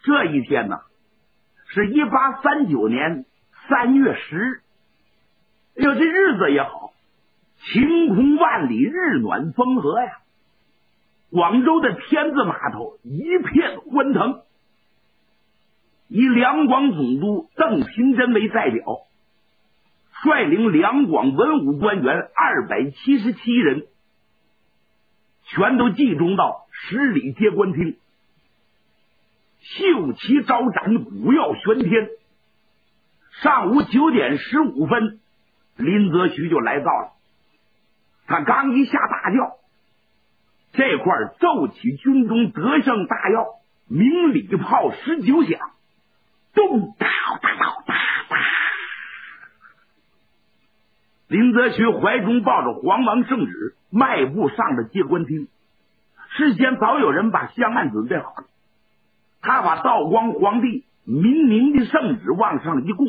这一天呢，是1839年3月10日。哎呦，这日子也好，晴空万里，日暖风和呀。广州的天字码头一片欢腾，以两广总督邓廷珍为代表，率领两广文武官员277人，全都集中到十里接官厅，绣旗招展，鼓耀喧天。上午9点15分，林则徐就来到了。他刚一下大轿，这块奏起军中得胜大药，鸣礼炮19响，咚哒哒哒哒哒。林则徐怀中抱着皇王圣旨，迈步上了接官厅。事先早有人把香案准备好了，他把道光皇帝明明的圣旨往上一供。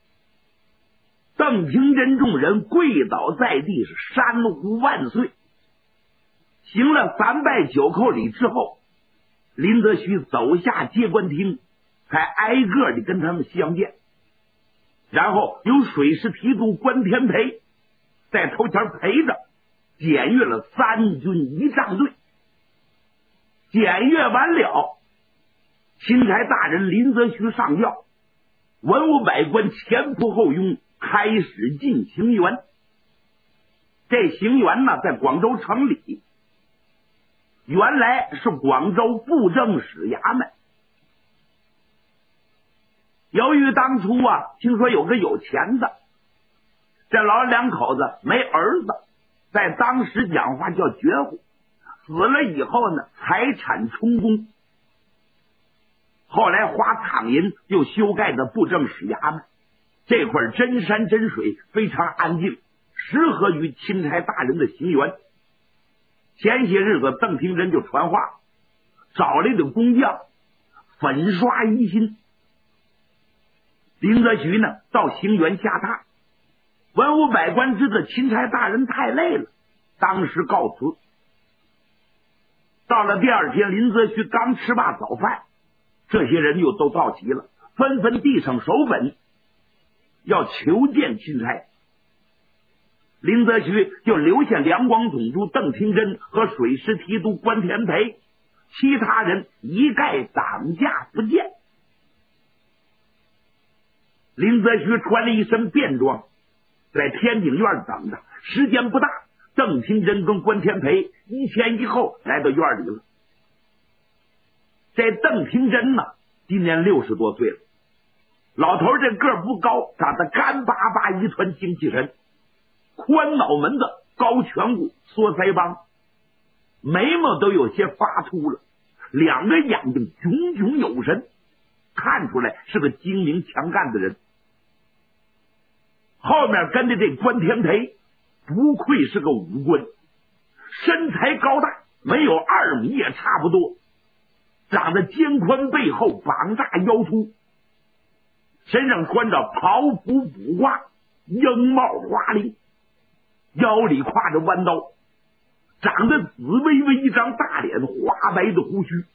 邓廷珍众人跪倒在地，是山呼万岁。行了3拜9叩礼之后，林则徐走下接官厅，才挨个的跟他们相见。然后由水师提督关天培在头前陪着，检阅了3军仪仗队。检阅完了，钦差大人林则徐上轿，文武百官前仆后拥，开始进行辕。这行辕呢，在广州城里，原来是广州布政使衙门。由于当初听说有个有钱的，这老两口子没儿子，在当时讲话叫绝户，死了以后呢，财产充公。后来花躺银又修盖的布政使衙门，这块真山真水，非常安静，适合于钦差大人的行辕。前些日子邓廷珍就传话，找来的工匠粉刷一新。林则徐呢，到行辕下榻，文武百官知道钦差大人太累了，当时告辞。到了第二天，林则徐刚吃罢早饭，这些人又都到齐了，纷纷递上手本，要求见钦差。林则徐就留下两广总督邓廷珍和水师提督关天培，其他人一概挡驾不见。林则徐穿了一身便装，在天井院等着。时间不大，邓廷珍跟关天培一前一后来到院里了。这邓廷珍呢，今年60多岁了，老头这个儿不高，长得干巴巴一团精气神，宽脑门子，高颧骨，缩腮帮，眉毛都有些发秃了，两个眼睛炯炯有神，看出来是个精明强干的人。后面跟着这关天培，不愧是个武官，身材高大，没有2米也差不多，长得肩宽背厚，膀大腰粗，身上穿着袍服补挂，缨帽花翎，腰里挎着弯刀，长得紫薇薇一张大脸，花白的胡须。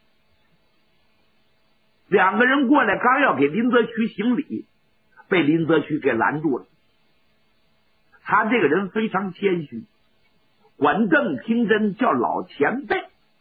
两个人过来，刚要给林则徐行礼，被林则徐给拦住了。他这个人非常谦虚，管邓廷珍叫老前辈。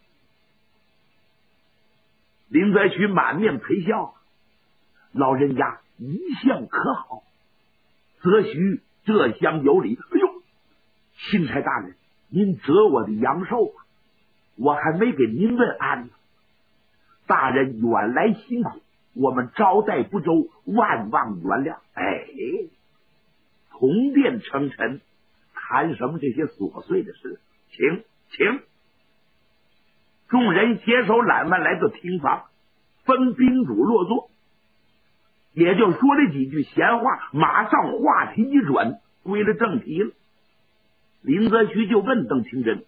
林则徐满面陪笑，老人家一向可好。则徐这厢有礼。哎呦，钦差大人，您折我的阳寿啊，我还没给您问安呢。大人远来辛苦，我们招待不周，万望原谅。哎，同殿称臣，谈什么这些琐碎的事？请。众人携手揽腕来到厅房，分宾主落座，也就说了几句闲话，马上话题一转，归了正题了。林则徐就问邓廷珍：“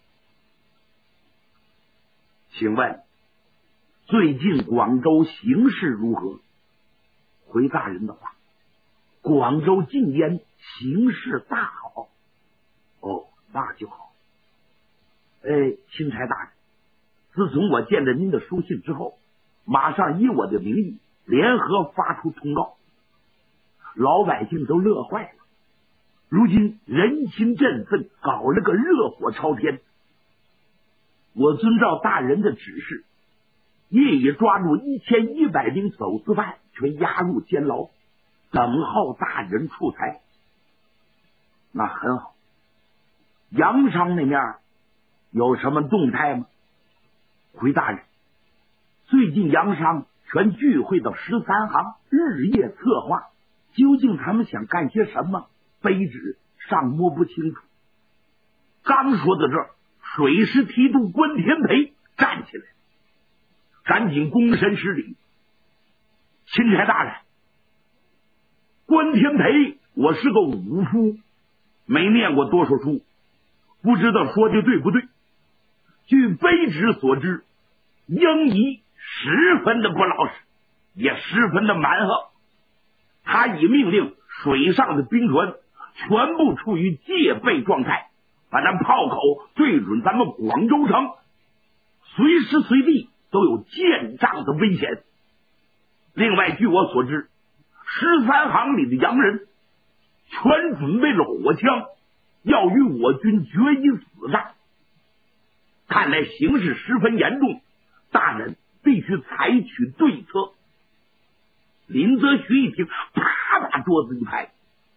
请问最近广州形势如何？”回大人的话，广州禁烟，形势大好。哦，那就好。钦差大人，自从我见了您的书信之后， 马上以我的名义联合发出通告，老百姓都乐坏了。如今人心振奋，搞了个热火朝天。我遵照大人的指示，夜已抓住1100名走私犯，全押入监牢，等候大人出裁。那很好。杨商那面有什么动态吗？回大人，最近杨商全聚会到13行，日夜策划，究竟他们想干些什么，卑职尚摸不清楚。刚说到这儿，水师提督关天培站起来，赶紧躬身施礼。钦差大人，关天培，我是个武夫，没念过多少书，不知道说的对不对。据卑职所知，英仪十分的不老实，也十分的蛮横。他已命令水上的兵船全部处于戒备状态，把咱炮口对准咱们广州城，随时随地都有建仗的危险。另外，据我所知，13行里的洋人全准备了火枪，要与我军决一死战。看来形势十分严重，大人必须采取对策。林则徐一听，啪把桌子一拍，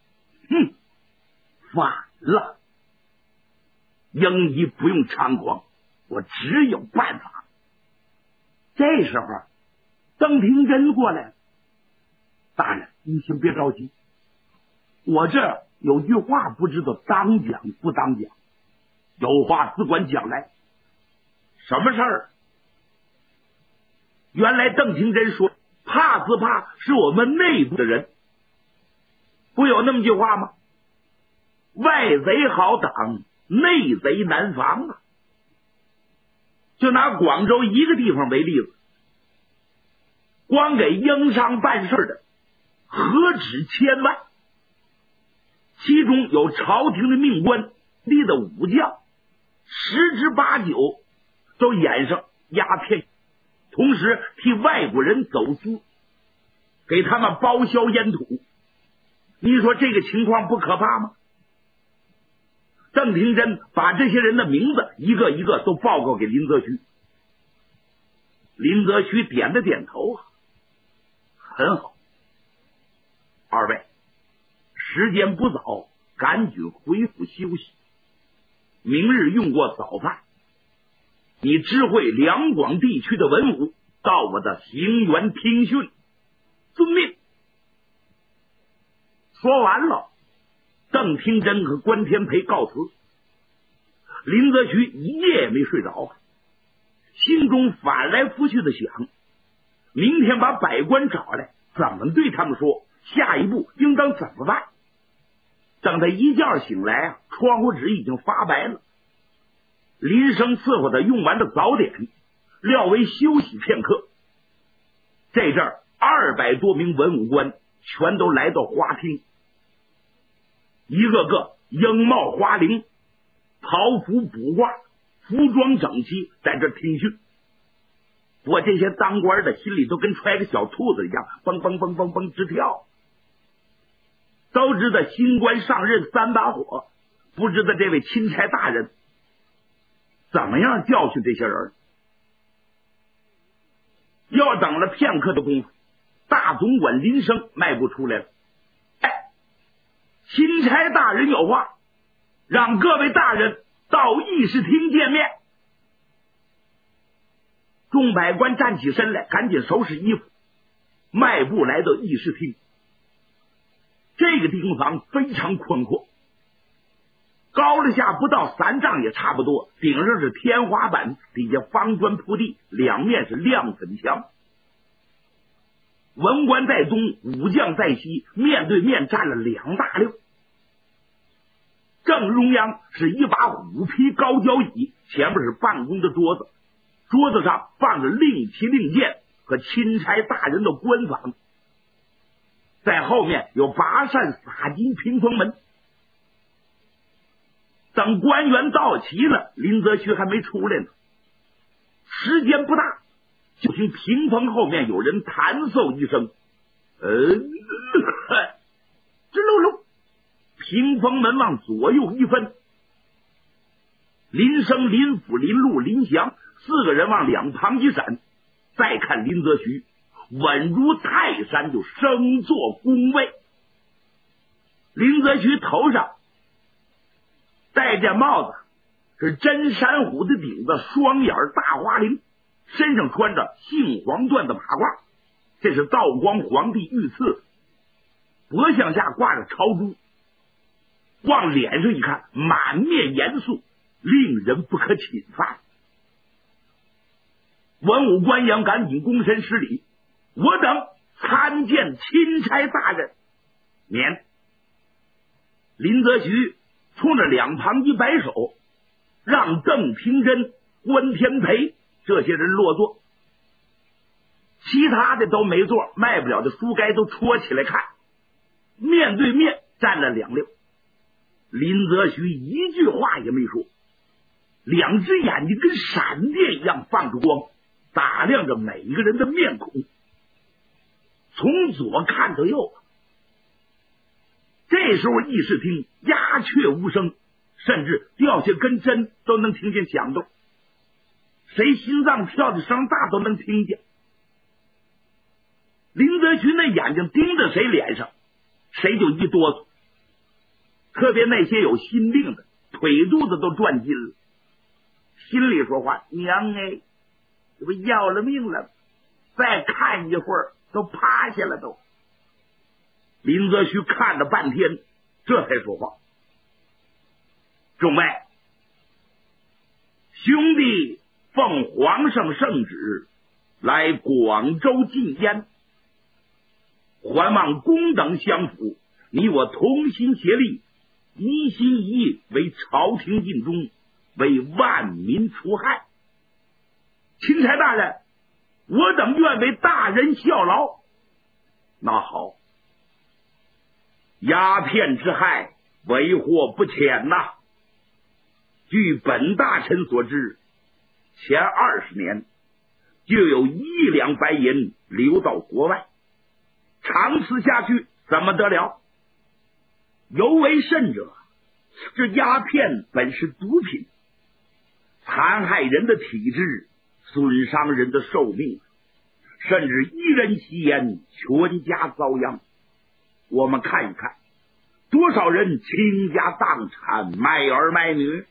反了！英仪不用猖狂，我只有办法。这时候，邓廷珍过来了。大人，你先别着急，我这有句话不知道当讲不当讲，有话只管讲来。什么事儿？原来邓廷珍说，怕是怕是我们内部的人，不有那么句话吗？外贼好挡，内贼难防啊！就拿广州一个地方为例子，光给英商办事的何止千万，其中有朝廷的命官立的武将，10之8、9都演上鸦片，同时替外国人走私，给他们包销烟土。你说这个情况不可怕吗？邓廷珍把这些人的名字一个一个都报告给林则徐。林则徐点了点头，很好。二位，时间不早，赶紧回府休息。明日用过早饭，你知会两广地区的文武到我的行辕听训。遵命。说完了，邓廷珍和关天培告辞。林则徐一夜也没睡着，心中翻来覆去的想，明天把百官找来，怎么对他们说，下一步应当怎么办。等他一觉醒来，窗户纸已经发白了。林生伺候他用完了早点，料为休息片刻。这阵儿200多名文武官全都来到花厅，一个个缨帽花翎，袍服卜挂，服装整齐，在这听训。我这些当官的心里都跟揣个小兔子一样，蹦蹦蹦蹦蹦直跳。都知道新官上任3把火，不知道这位钦差大人怎么样教训这些人。要等了片刻的功夫，大总管林生迈步出来了。钦差大人有话，让各位大人到议事厅见面。众百官站起身来，赶紧收拾衣服，迈步来到议事厅。这个厅房非常宽阔，高了下不到3丈也差不多，顶上是天花板，底下方砖铺地，两面是亮粉墙。文官在东，武将在西，面对面站了2大溜。正中央是一把虎皮高脚椅，前面是办公的桌子，桌子上放着令旗令箭和钦差大人的官房，在后面有拔扇洒金屏风门。等官员到齐了，林则徐还没出来呢。时间不大， 就听屏风后面有人弹嗽一声，吱溜溜，屏风门往左右一分，林生、林甫、林禄、林祥4个人往两旁一闪，再看林则徐稳如泰山，就升坐宫位。林则徐头上戴着帽子，是真山虎的顶子，双眼大花翎，身上穿着杏黄缎的马褂，这是道光皇帝御赐，脖项下挂着朝珠，往脸上一看，满面严肃，令人不可侵犯。文武官员赶紧躬身施礼，我等参见钦差大人。免。林则徐冲着两旁一摆手，让邓廷珍、关天培这些人落座，其他的都没座，卖不了的书该都戳起来看。面对面站了2溜，林则徐一句话也没说，2只眼睛跟闪电一样放着光，打量着每一个人的面孔，从左看到右。这时候议事厅鸦雀无声，甚至掉下根针都能听见响动，谁心脏跳的声大都能听见。林则徐那眼睛盯着谁脸上，谁就一哆嗦，特别那些有心病的，腿肚子都转筋了，心里说话，娘哎，这不要了命了，再看一会儿都趴下了都。林则徐看了半天，这才说话，众位，兄弟奉皇上圣旨来广州进燕，还望公等相辅，你我同心协力，一心一意为朝廷尽忠，为万民除害。钦差大人，我等愿为大人效劳。那好，鸦片之害为祸不浅呐。据本大臣所知，前20年就有1两白银流到国外，长此下去怎么得了？尤为甚者，这鸦片本是毒品，残害人的体质，损伤人的寿命，甚至一人吸烟，全家遭殃。我们看一看，多少人倾家荡产，卖儿卖女。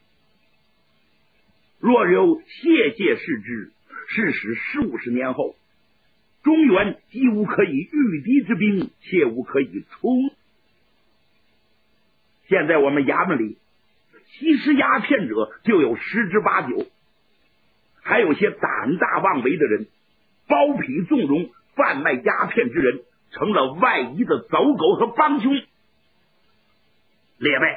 若有谢视之，是使50年后，中原既无可以御敌之兵，切无可以冲。现在我们衙门里吸食鸦片者就有10之8九，还有些胆大妄为的人，包庇纵容贩卖鸦片之人，成了外夷的走狗和帮凶。列位，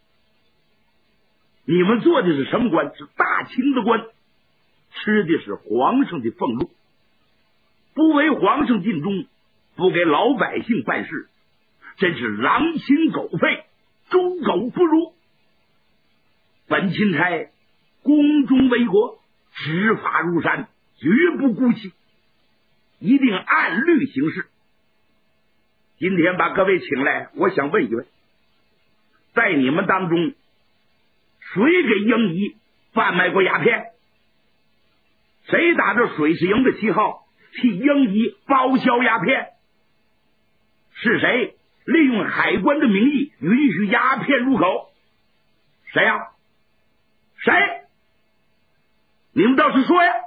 你们做的是什么官？是大清的官，吃的是皇上的俸禄，不为皇上尽忠，不给老百姓办事，真是狼心狗肺，猪狗不如。本钦差宫中为国，执法如山，绝不姑息，一定按律行事。今天把各位请来，我想问一问，在你们当中，谁给英仪贩卖过鸦片？谁打着水师营的旗号替英仪包销鸦片？是谁利用海关的名义允许鸦片入口？谁呀？谁？你们倒是说呀！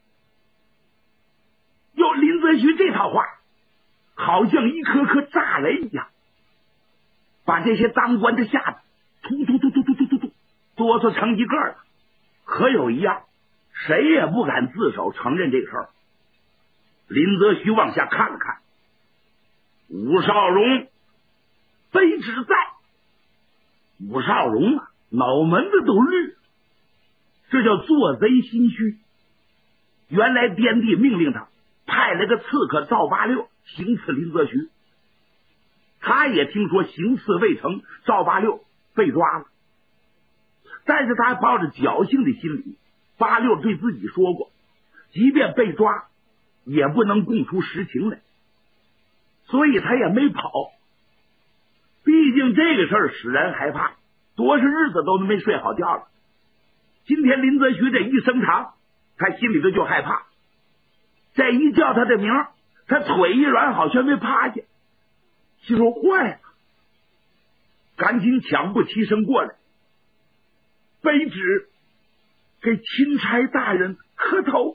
哟，林则徐这套话好像一颗颗炸雷一样，把这些当官的吓得突突突突突突突突哆嗦成一个了。可有一样，谁也不敢自首承认这个事儿。林则徐往下看了看，吴少荣卑职在。吴少荣啊，脑门子都绿，这叫做贼心虚。原来滇地命令他派了个刺客赵八六行刺林则徐，他也听说行刺未成，赵八六被抓了，但是他还抱着侥幸的心理。八六对自己说过，即便被抓， 也不能供出实情来，所以他也没跑。毕竟这个事儿使人害怕，多少日子都没睡好觉了。今天林则徐这一声长，他心里头就害怕。这一叫他的名，他腿一软，好像没趴下，心说坏了，赶紧抢步起身过来，卑职给钦差大人磕头。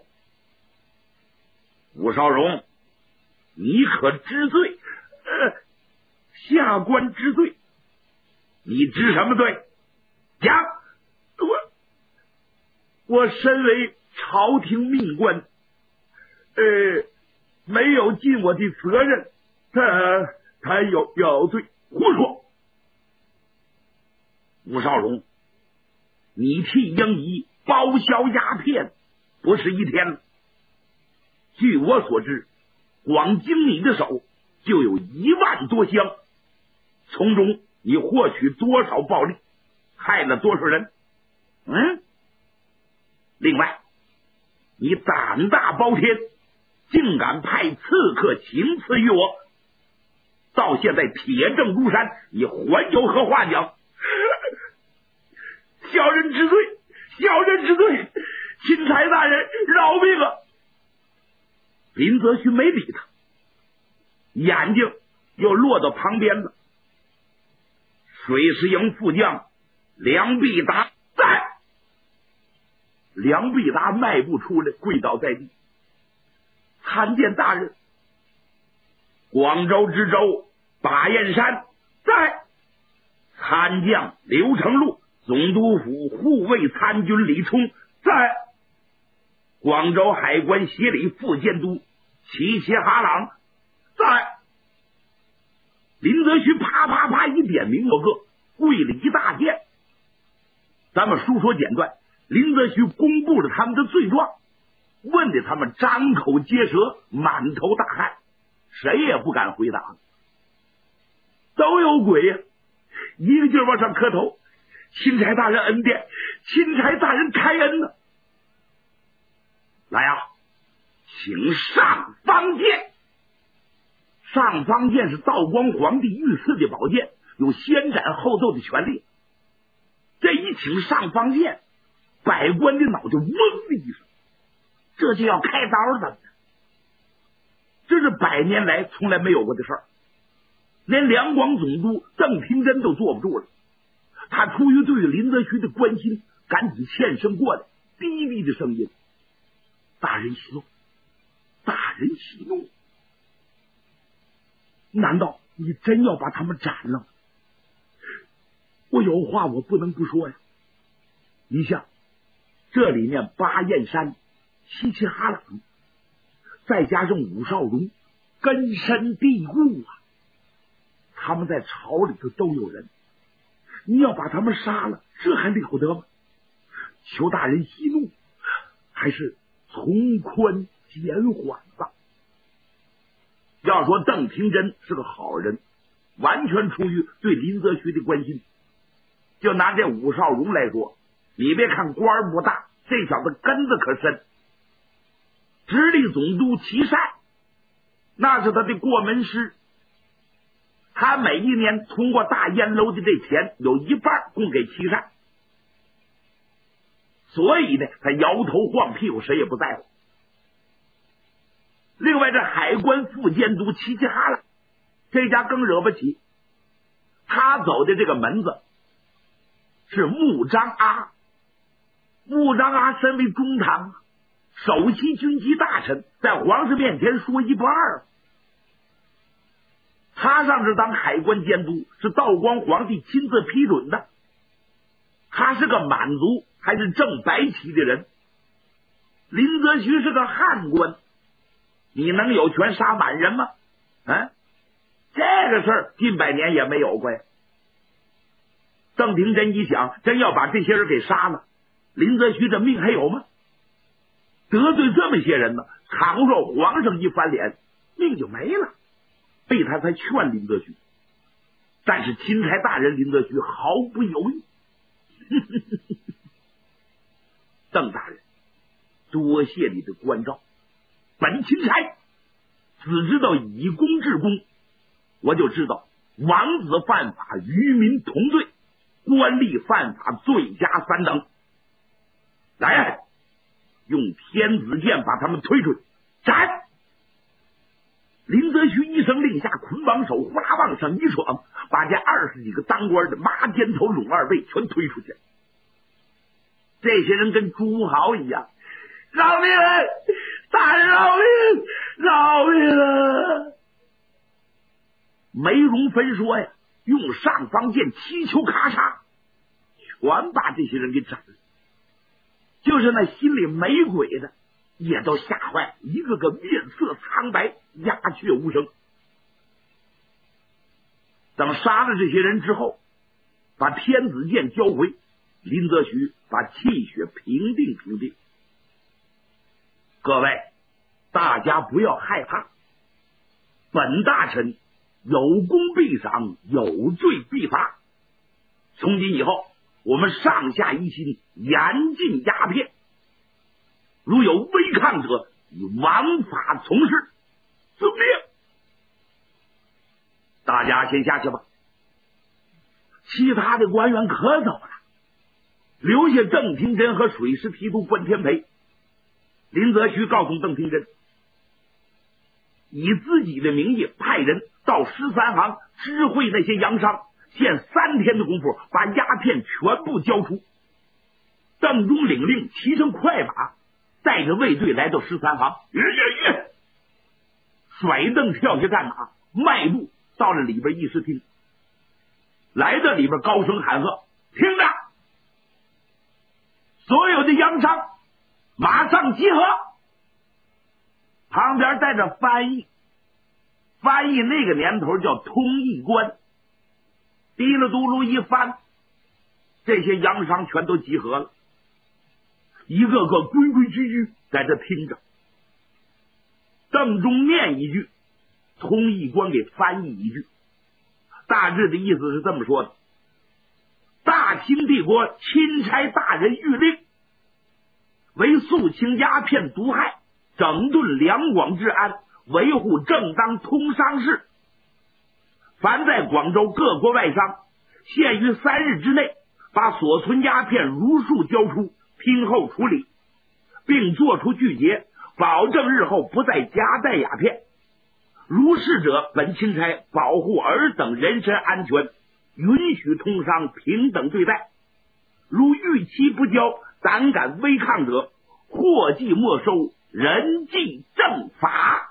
吴少荣，你可知罪？下官知罪。你知什么罪？讲。我身为朝廷命官，没有尽我的责任，他有罪。胡说！吴少荣，你替英仪包销鸦片不是一天了。据我所知，光经你的手就有1万多箱，从中你获取多少暴利，害了多少人？另外，你胆大包天，竟敢派刺客行刺于我，到现在铁证如山，你还有何话讲？小人知罪，小人知罪，钦差大人饶命啊！林则徐没理他，眼睛又落到旁边了。水师营副将梁必达在。梁必达迈步出来，跪倒在地。参见大人。广州知州把彦山在。参将刘成禄、总督府护卫参军李冲在。广州海关协理副监督齐齐哈朗在。林则徐啪啪啪一点名多个，跪了一大片。咱们书说简短，林则徐公布了他们的罪状，问的他们张口结舌，满头大汗，谁也不敢回答，都有鬼呀！一个劲儿往上磕头，钦差大人恩典，钦差大人开恩呢！来啊，请上方剑。上方剑是道光皇帝御赐的宝剑，有先斩后奏的权利。这一请上方剑，百官的脑就嗡的一声，这就要开刀的，这是100年来从来没有过的事儿。连两广总督邓廷珍都坐不住了，他出于对林则徐的关心，赶紧欠身过来，低低的声音：“大人息怒，大人息怒！难道你真要把他们斩了？我有话我不能不说呀。你像这里面巴彦山、齐齐哈朗，再加上武少荣，根深蒂固啊，他们在朝里头都有人，你要把他们杀了，这还了得吗？求大人息怒，还是从宽减缓吧。”要说邓廷珍是个好人，完全出于对林则徐的关心。就拿这武少荣来说，你别看官不大，这小子根子可深。直隶总督齐善，那是他的过门师，他每一年通过大烟楼的这钱有一半供给齐善，所以呢，他摇头晃屁股，谁也不在乎。另外，这海关副监督齐齐哈朗，这家更惹不起。他走的这个门子是穆彰阿，穆彰阿身为中堂，首席军机大臣，在皇上面前说一不二。他上这当海关监督，是道光皇帝亲自批准的。他是个满族，还是正白旗的人。林则徐是个汉官，你能有权杀满人吗？这个事儿近100年也没有过呀。邓廷珍一想，真要把这些人给杀了，林则徐这命还有吗？得罪这么些人呢，倘若皇上一翻脸，命就没了。所以他才劝林则徐，但是钦差大人林则徐毫不犹豫。邓大人，多谢你的关照， 本钦差只知道以公治公，我就知道王子犯法与民同罪，官吏犯法罪加3等。来，用天子剑把他们推出去，斩！林则徐一声令下，捆绑手哗啦往上一闯，把这20几个当官的麻尖头拢二背全推出去。这些人跟朱豪一样，饶命！大人饶命！饶命啊！梅荣芬说呀，用上方剑七球咔嚓，全把这些人给斩了。就是那心里没鬼的也都吓坏，一个个面色苍白，鸦雀无声。等杀了这些人之后，把天子剑交回，林则徐把气血平定平定。各位，大家不要害怕，本大臣有功必赏，有罪必罚。从今以后，我们上下一心，严禁鸦片，如有违抗者，以王法从事。遵命。大家先下去吧。其他的官员可走了，留下邓廷珍和水师提督关天培。林则徐告诉邓廷珍，以自己的名义派人到13行知会那些洋商，限3天的功夫把鸦片全部交出。邓忠领令，骑上快马，带着卫队来到13行，甩蹬跳下战马，迈步到了里边议事厅。来到里边，高声喊喝：“听着，所有的洋商马上集合！”旁边带着翻译，翻译那个年头叫通译官，滴了嘟噜一翻，这些洋商全都集合了，一个个规规矩矩在这听着。邓忠念一句，通译官给翻译一句，大致的意思是这么说的：大清帝国钦差大人谕令，为肃清鸦片毒害，整顿两广治安，维护正当通商事。凡在广州各国外商，限于3日之内，把所存鸦片如数交出，听候处理，并作出具节，保证日后不再夹带鸦片。如是者，本钦差保护尔等人身安全，允许通商平等对待。如逾期不交，胆敢违抗者，获计没收，人尽正法。